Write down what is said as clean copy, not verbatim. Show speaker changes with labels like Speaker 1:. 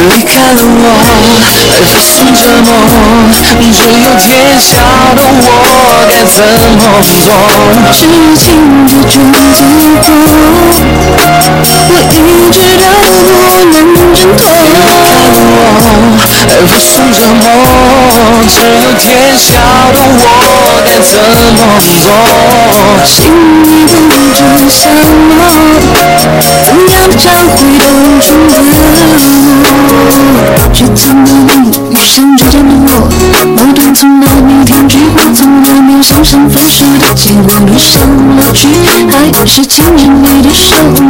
Speaker 1: 离开了我，还发生着梦，只有天晓得我该怎么做。
Speaker 2: 事情的终结果，我一直都不能挣脱。
Speaker 1: 离开了我，还发生着梦，只有天晓得我该怎么做。
Speaker 2: 心里蹦着想我，怎样找回当初的我？却从来没遇上这样的我，矛盾从来没停止过，从来没有想象分手的结果，路上乐趣还是情人里的手。